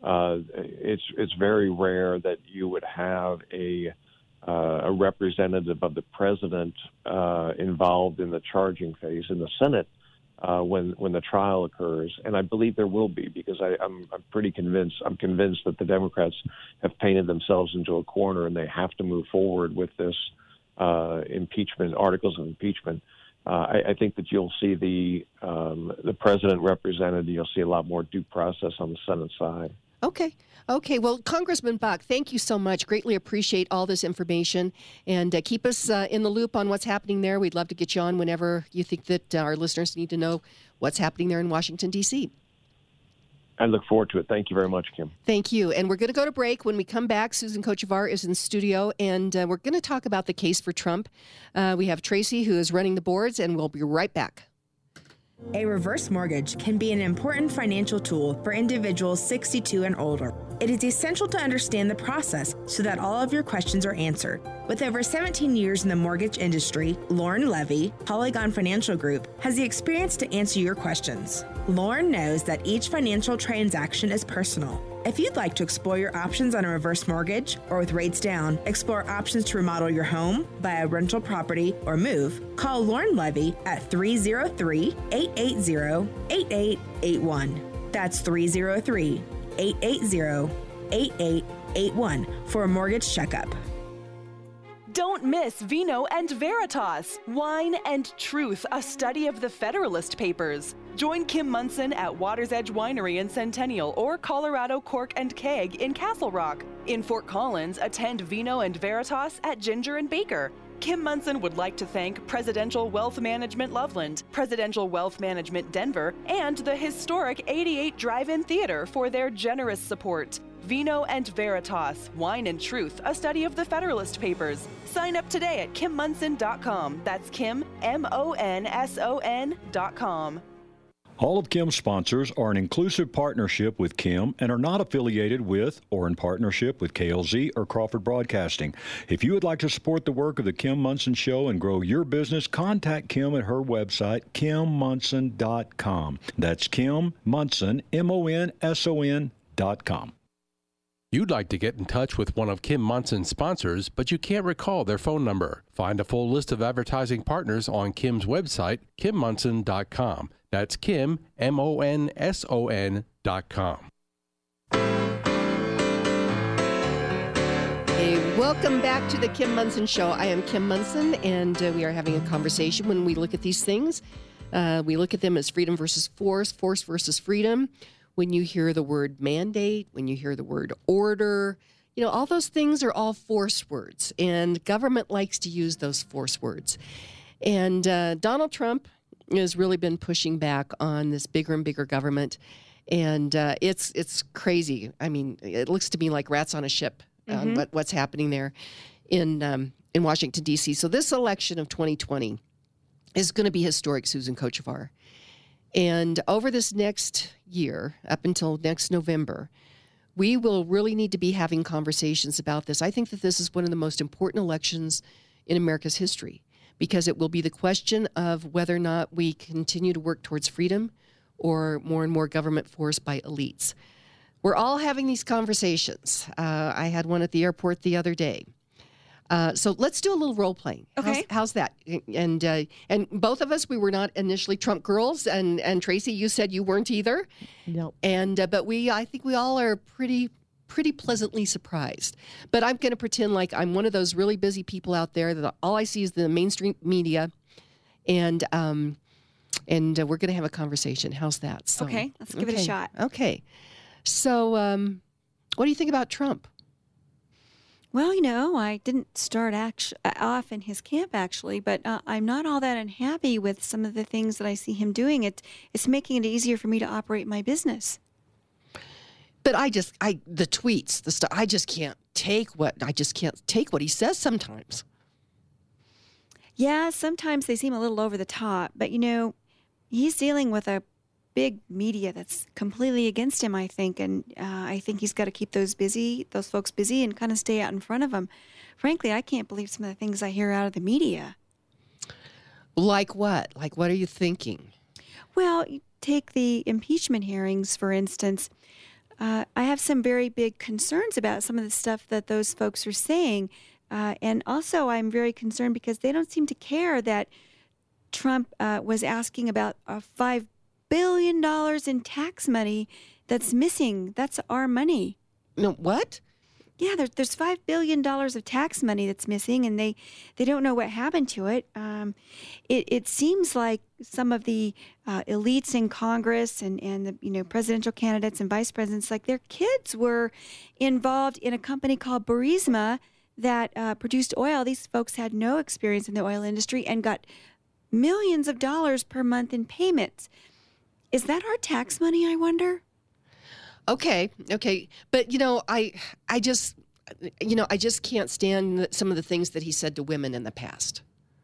it's very rare that you would have a representative of the president involved in the charging phase in the Senate when the trial occurs. And I believe there will be, because I'm pretty convinced. I'm convinced that the Democrats have painted themselves into a corner, and they have to move forward with this impeachment, articles of impeachment. I think that you'll see the president represented. You'll see a lot more due process on the Senate side. Okay. Well, Congressman Buck, thank you so much. Greatly appreciate all this information, and keep us in the loop on what's happening there. We'd love to get you on whenever you think that our listeners need to know what's happening there in Washington, D.C. I look forward to it. Thank you very much, Kim. Thank you. And we're going to go to break. When we come back, Susan Kochevar is in studio, and we're going to talk about the case for Trump. We have Tracy, who is running the boards, and we'll be right back. A reverse mortgage can be an important financial tool for individuals 62 and older. It is essential to understand the process so that all of your questions are answered. With over 17 years in the mortgage industry, Lauren Levy, Polygon Financial Group, has the experience to answer your questions. Lauren knows that each financial transaction is personal. If you'd like to explore your options on a reverse mortgage, or with rates down, explore options to remodel your home, buy a rental property, or move, call Lauren Levy at 303-880-8881. That's 303-880-8881 for a mortgage checkup. Don't miss Vino and Veritas, Wine and Truth, a study of the Federalist Papers. Join Kim Munson at Water's Edge Winery in Centennial or Colorado Cork and Keg in Castle Rock. In Fort Collins, attend Vino and Veritas at Ginger and Baker. Kim Munson would like to thank Presidential Wealth Management Loveland, Presidential Wealth Management Denver, and the historic 88 Drive-In Theater for their generous support. Vino and Veritas, Wine and Truth, a study of the Federalist Papers. Sign up today at KimMunson.com. That's Kim, MONSON.com. All of Kim's sponsors are an inclusive partnership with Kim and are not affiliated with or in partnership with KLZ or Crawford Broadcasting. If you would like to support the work of the Kim Munson Show and grow your business, contact Kim at her website, KimMunson.com. That's Kim Munson, MONSON.com. You'd like to get in touch with one of Kim Munson's sponsors, but you can't recall their phone number. Find a full list of advertising partners on Kim's website, KimMunson.com. That's Kim, MONSON.com. Hey, welcome back to the Kim Munson Show. I am Kim Munson, and we are having a conversation when we look at these things. We look at them as freedom versus force, force versus freedom. When you hear the word mandate, when you hear the word order, all those things are all force words, and government likes to use those force words. And Donald Trump has really been pushing back on this bigger and bigger government, and it's crazy. I mean, it looks to me like rats on a ship, what's happening there in Washington, D.C. So this election of 2020 is going to be historic, Susan Kochevar. And over this next year, up until next November, we will really need to be having conversations about this. I think that this is one of the most important elections in America's history, because it will be the question of whether or not we continue to work towards freedom or more and more government force by elites. We're all having these conversations. I had one at the airport the other day. So let's do a little role playing. Okay. How's that? And both of us, we were not initially Trump girls, and Tracy, you said you weren't either. No. And but I think we all are pretty pleasantly surprised. But I'm going to pretend like I'm one of those really busy people out there that all I see is the mainstream media, and we're going to have a conversation. How's that? So, okay, let's give it a shot. Okay. So, what do you think about Trump? Well, I didn't start off in his camp, actually, but I'm not all that unhappy with some of the things that I see him doing. It's making it easier for me to operate my business. But the tweets, the stuff, I just can't take what he says sometimes. Yeah, sometimes they seem a little over the top, but he's dealing with a big media that's completely against him, I think, and I think he's got to keep those folks busy and kind of stay out in front of them. Frankly, I can't believe some of the things I hear out of the media. Like what? Like what are you thinking? Well, take the impeachment hearings, for instance. I have some very big concerns about some of the stuff that those folks are saying, and also I'm very concerned because they don't seem to care that Trump was asking about $5 billion in tax money that's missing. That's our money. No, what? Yeah, there's $5 billion of tax money that's missing, and they don't know what happened to it. It seems like some of the elites in Congress and the presidential candidates and vice presidents, like their kids were involved in a company called Burisma that produced oil. These folks had no experience in the oil industry and got millions of dollars per month in payments. Is that our tax money, I wonder? Okay. But, I just can't stand some of the things that he said to women in the past.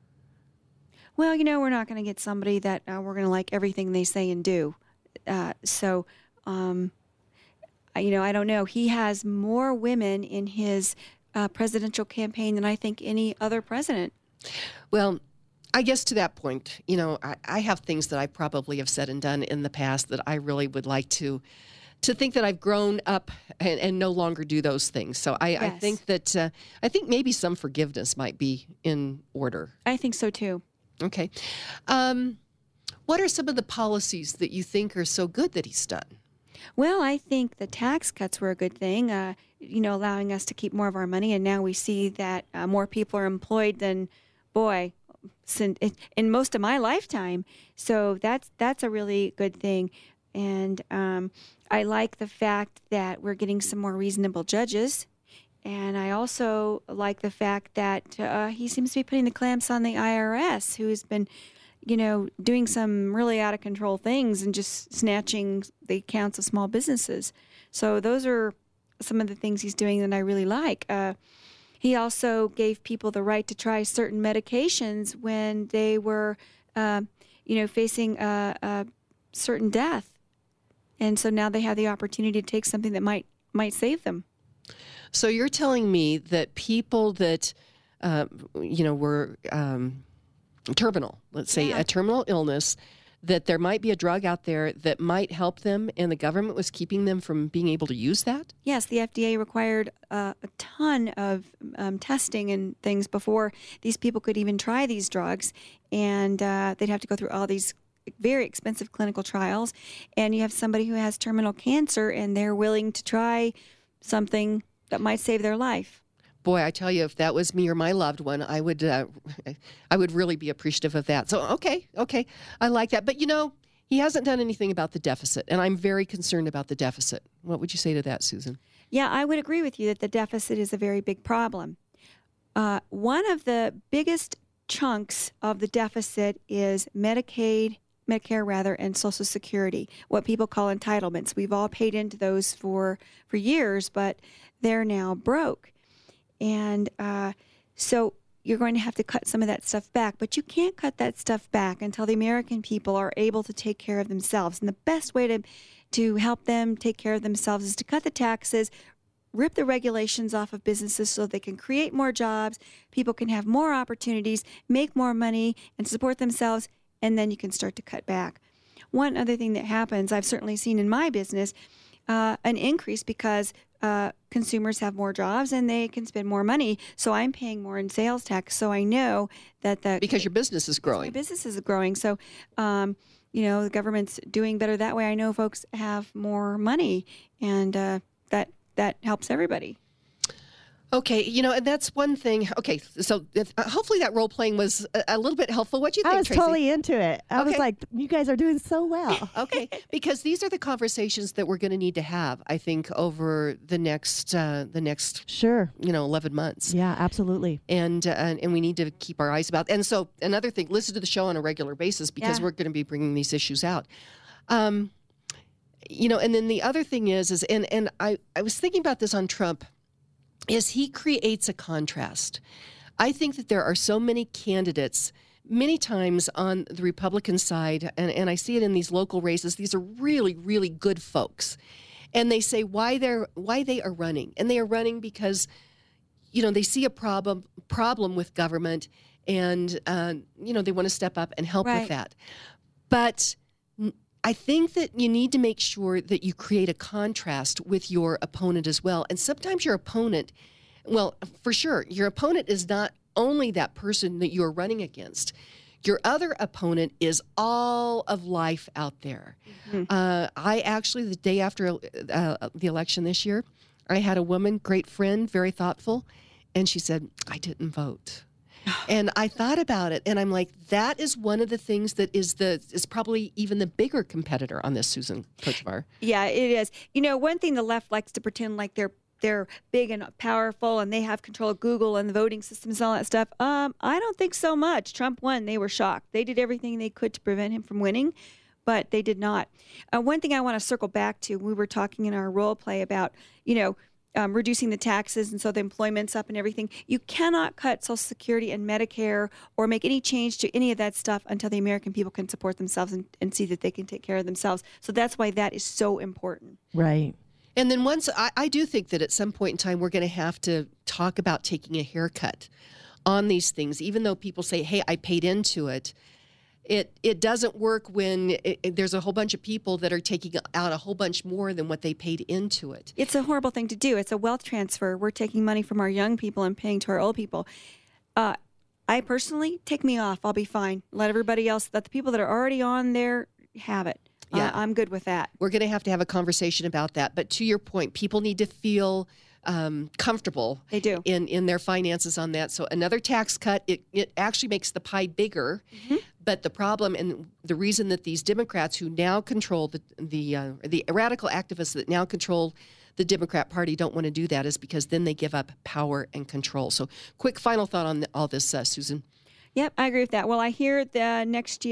Well, we're not going to get somebody that we're going to like everything they say and do. I don't know. He has more women in his presidential campaign than I think any other president. Well, I guess to that point, I have things that I probably have said and done in the past that I really would like to think that I've grown up and no longer do those things. So I think that I think maybe some forgiveness might be in order. I think so too. Okay. What are some of the policies that you think are so good that he's done? Well, I think the tax cuts were a good thing, allowing us to keep more of our money. And now we see that more people are employed than, in most of my lifetime. So that's a really good thing. And I like the fact that we're getting some more reasonable judges. And I also like the fact that he seems to be putting the clamps on the IRS, who's been, doing some really out of control things and just snatching the accounts of small businesses. So those are some of the things he's doing that I really like. He also gave people the right to try certain medications when they were, facing a certain death. And so now they have the opportunity to take something that might save them. So you're telling me that people that, were terminal, let's say a terminal illness, that there might be a drug out there that might help them, and the government was keeping them from being able to use that? Yes, the FDA required a ton of testing and things before these people could even try these drugs, and they'd have to go through all these very expensive clinical trials. And you have somebody who has terminal cancer, and they're willing to try something that might save their life. Boy, I tell you, if that was me or my loved one, I would really be appreciative of that. So, okay, I like that. But, he hasn't done anything about the deficit, and I'm very concerned about the deficit. What would you say to that, Susan? Yeah, I would agree with you that the deficit is a very big problem. One of the biggest chunks of the deficit is Medicare, and Social Security, what people call entitlements. We've all paid into those for years, but they're now broke. And so you're going to have to cut some of that stuff back. But you can't cut that stuff back until the American people are able to take care of themselves. And the best way to help them take care of themselves is to cut the taxes, rip the regulations off of businesses so they can create more jobs, people can have more opportunities, make more money, and support themselves, and then you can start to cut back. One other thing that happens, I've certainly seen in my business, an increase because consumers have more jobs and they can spend more money. So I'm paying more in sales tax. So I know that because your business is growing. My business is growing. So, the government's doing better that way. I know folks have more money, and that helps everybody. Okay, and that's one thing. Okay, so hopefully that role playing was a little bit helpful. What do you think, I was Tracy? totally into it. I was like, you guys are doing so well. Okay, because these are the conversations that we're going to need to have, I think, over the next sure 11 months. Yeah, absolutely. And we need to keep our eyes about. And so another thing, listen to the show on a regular basis because we're going to be bringing these issues out. And then the other thing is and I was thinking about this on Trump. Is he creates a contrast. I think that there are so many candidates, many times on the Republican side, and I see it in these local races, these are really, really good folks. And they say why they are running. And they are running because, they see a problem with government and, they want to step up and help with that. But I think that you need to make sure that you create a contrast with your opponent as well. And sometimes your opponent, well, for sure, your opponent is not only that person that you're running against. Your other opponent is all of life out there. Mm-hmm. I actually, the day after the election this year, I had a woman, great friend, very thoughtful, and she said, I didn't vote. And I thought about it, and I'm like, that is one of the things that is probably even the bigger competitor on this, Susan Kochevar. Yeah, it is. One thing the left likes to pretend like they're big and powerful and they have control of Google and the voting systems and all that stuff. I don't think so much. Trump won. They were shocked. They did everything they could to prevent him from winning, but they did not. One thing I want to circle back to, we were talking in our role play about, reducing the taxes, and so the employment's up and everything. You cannot cut Social Security and Medicare or make any change to any of that stuff until the American people can support themselves and see that they can take care of themselves. So that's why that is so important. Right. And then once, I do think that at some point in time, we're going to have to talk about taking a haircut on these things, even though people say, hey, I paid into it. It doesn't work when there's a whole bunch of people that are taking out a whole bunch more than what they paid into it. It's a horrible thing to do. It's a wealth transfer. We're taking money from our young people and paying to our old people. I personally, take me off. I'll be fine. Let everybody else, let the people that are already on there have it. Yeah. I'm good with that. We're going to have a conversation about that. But to your point, people need to feel comfortable they do in their finances on that. So another tax cut, it actually makes the pie bigger. Mm-hmm. But the problem and the reason that these Democrats who now control the radical activists that now control the Democrat Party don't want to do that is because then they give up power and control. So quick final thought on all this, Susan. Yep, I agree with that. Well, I hear the next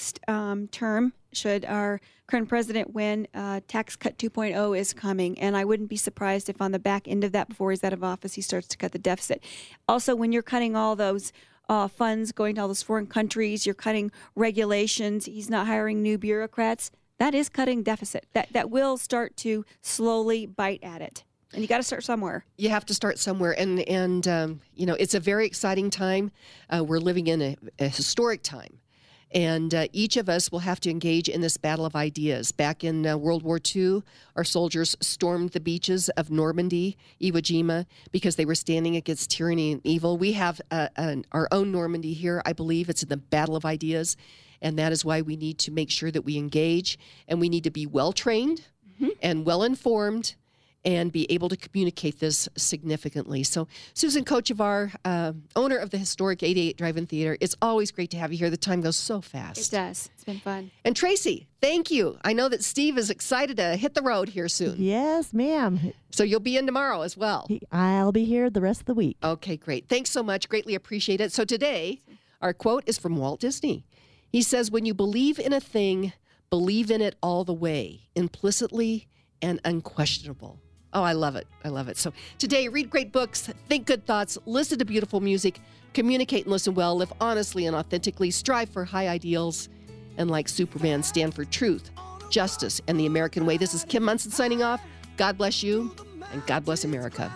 term, should our current president win, tax cut 2.0 is coming. And I wouldn't be surprised if on the back end of that, before he's out of office, he starts to cut the deficit. Also, when you're cutting all those funds going to all those foreign countries, you're cutting regulations, he's not hiring new bureaucrats, that is cutting deficit. That will start to slowly bite at it. And you got to start somewhere. You have to start somewhere. And it's a very exciting time. We're living in a historic time. And each of us will have to engage in this battle of ideas. Back in World War II, our soldiers stormed the beaches of Normandy, Iwo Jima, because they were standing against tyranny and evil. We have our own Normandy here, I believe. It's in the battle of ideas. And that is why we need to make sure that we engage. And we need to be well-trained and well-informed and be able to communicate this significantly. So, Susan Kochevar, owner of the historic 88 Drive-In Theater, it's always great to have you here. The time goes so fast. It does. It's been fun. And Tracy, thank you. I know that Steve is excited to hit the road here soon. Yes, ma'am. So you'll be in tomorrow as well. I'll be here the rest of the week. Okay, great. Thanks so much. Greatly appreciate it. So today, our quote is from Walt Disney. He says, "When you believe in a thing, believe in it all the way, implicitly and unquestionable." Oh, I love it. I love it. So today, read great books, think good thoughts, listen to beautiful music, communicate and listen well, live honestly and authentically, strive for high ideals, and like Superman, stand for truth, justice, and the American way. This is Kim Monson signing off. God bless you, and God bless America.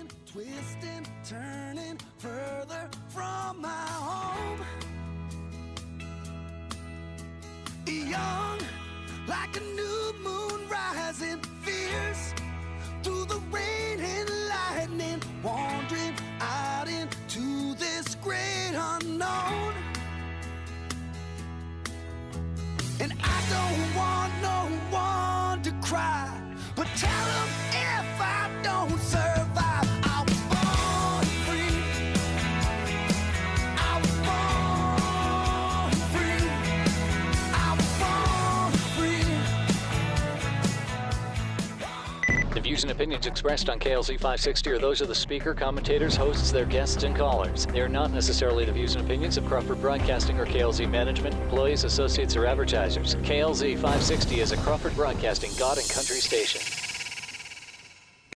Young, like a new moon rising, fierce through the rain and lightning, wandering out into this great unknown. And I don't want no one to cry, but tell them if I don't survive, I was born free. I was born free. I was born free. The views and opinions expressed on KLZ 560 are those of the speaker, commentators, hosts, their guests, and callers. They are not necessarily the views and opinions of Crawford Broadcasting or KLZ management, employees, associates, or advertisers. KLZ 560 is a Crawford Broadcasting God and Country station.